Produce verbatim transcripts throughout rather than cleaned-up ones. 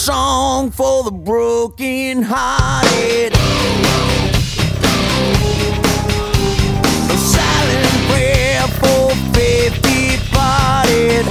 song for the broken hearted, a silent prayer for faith departed.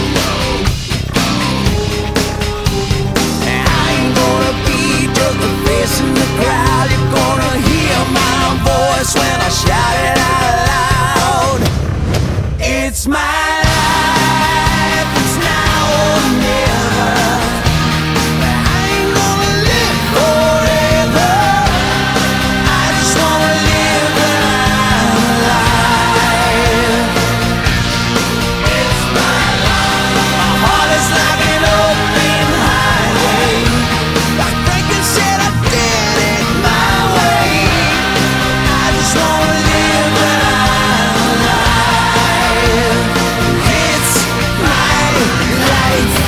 I ain't gonna be just a face in the crowd. You're gonna hear my voice when I shout it out loud. It's my life, it's now or never. I ain't gonna live forever. I just wanna live when I'm alive. It's my life. My heart is like an open highway. Like Franklin said, I did it my way. I just wanna live when I'm alive. It's my life.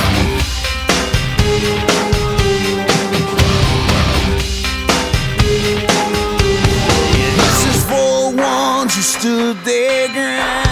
This is for the ones who stood their ground.